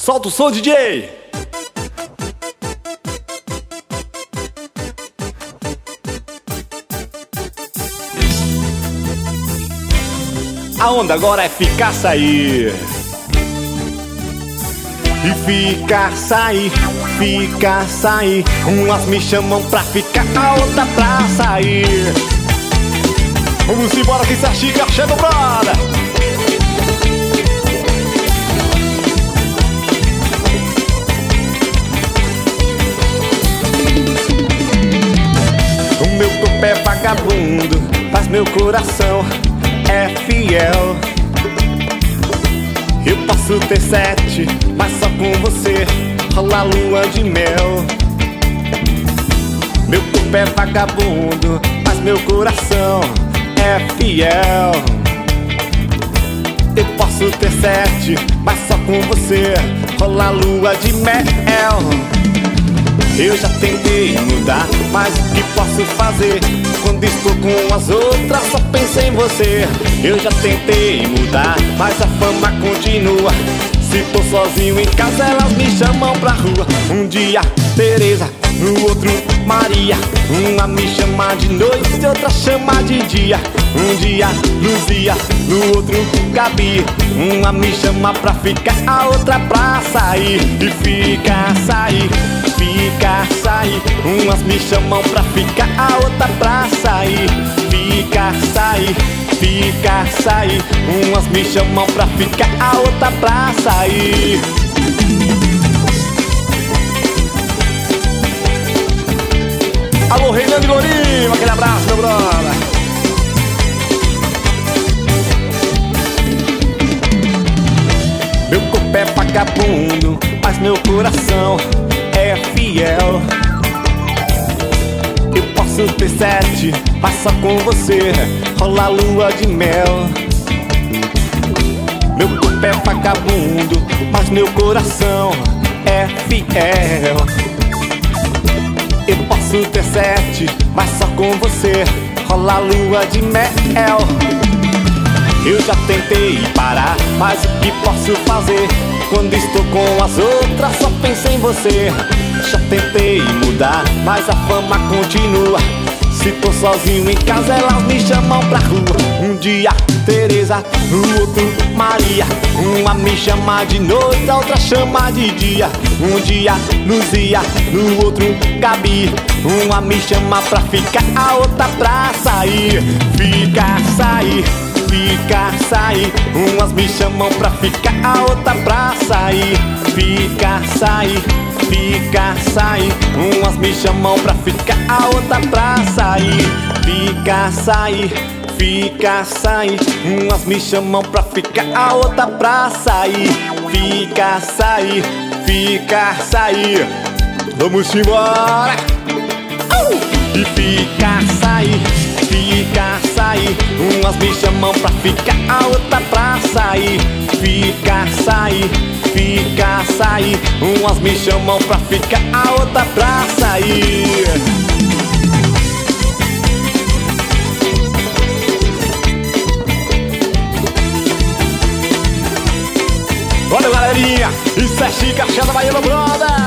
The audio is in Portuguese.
Solta o som, DJ! A onda agora é ficar, sair. E ficar, sair, ficar, sair. Umas me chamam pra ficar, a outra pra sair. Vamos embora que essa chica chega, brother. O meu corpo é vagabundo, mas meu coração é fiel. Eu posso ter 7, mas só com você rola lua de mel. Meu corpo é vagabundo, mas meu coração é fiel. Eu posso ter 7, mas só com você rola lua de mel. Eu já tentei mudar, mas o que posso fazer? Quando estou com as outras só penso em você. Eu já tentei mudar, mas a fama continua. Se tô sozinho em casa elas me chamam pra rua. Um dia Tereza, no outro Maria. Uma me chama de noite, outra chama de dia. Um dia Luzia, no outro Gabi. Uma me chama pra ficar, a outra pra sair. E fica, sair, fica, sair. Umas me chamam pra ficar, a outra pra sair. Fica, sair, fica, sair. Umas me chamam pra ficar, a outra pra sair. Alô, Reinaldo Lourinho, aquele abraço, meu brother. Meu corpo é vagabundo, mas meu coração é fiel. Eu posso ter 7, mas só com você rola lua de mel. Meu corpo é vagabundo, mas meu coração é fiel. Eu posso ter 7, mas só com você rola lua de mel. Eu já tentei parar, mas o que posso fazer? Quando estou com as outras só penso em você. Já tentei mudar, mas a fama continua. Se tô sozinho em casa elas me chamam pra rua. Um dia Tereza, no outro Maria. Uma me chama de noite, a outra chama de dia. Um dia Luzia, no outro Gabi. Uma me chama pra ficar, a outra pra sair. Fica, sair, fica, sair. Umas me chamam pra ficar, a outra pra sair. Fica, sair, fica, sair. Umas me chamam pra ficar, a outra pra sair. Fica, sair, fica, sair. Umas me chamam pra ficar, a outra pra sair. Fica, sair, fica, sair. Vamos embora! E fica, sair, fica, sair. Umas me chamam pra ficar, a outra pra sair. Fica, sair, fica, sair. Umas me chamam pra ficar, a outra pra sair. Valeu, galerinha! Isso é Chica Chá da Bahia, meu brother!